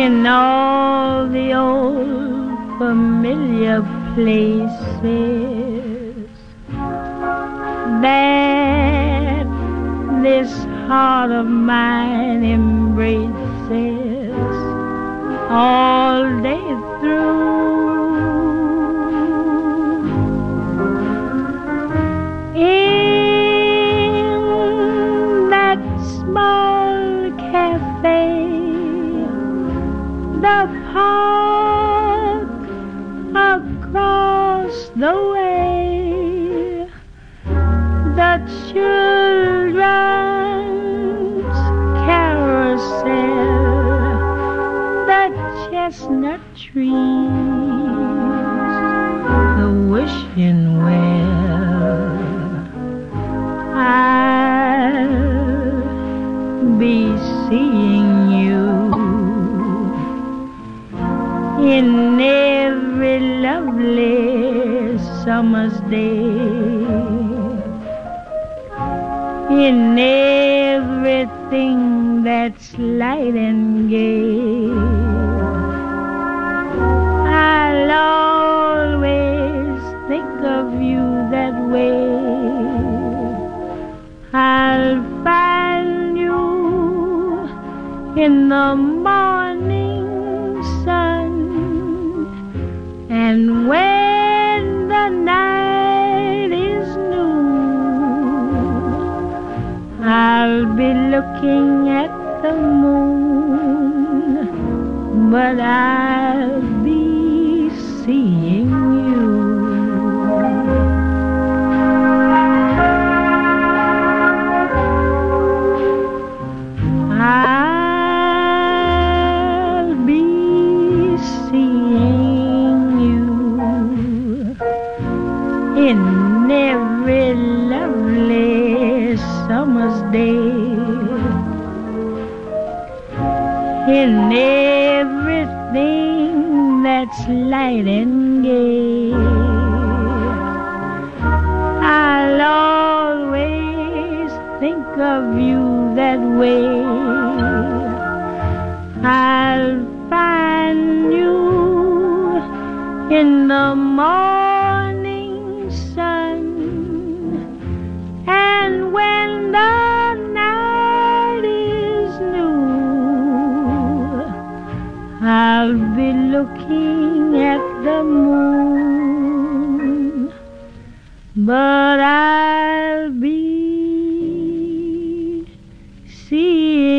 in all the old familiar places that this heart of mine embraces all day through. In that small cafe, the park across the way, the children's carousel, the chestnut trees, the wishing well, I'll be seeing you in every lovely summer's day, in everything that's light and gay. I'll always think of you that way. I'll find you in the morning sun, and when the night is new, I'll be looking at the moon, but I'll be seeing you. I'll be seeing you in every lovely summer's day, in everything that's light and gay. I'll always think of you that way. I'll find you in the morning sun, and when the night is new, I'll be looking at the moon, but I'll be seeing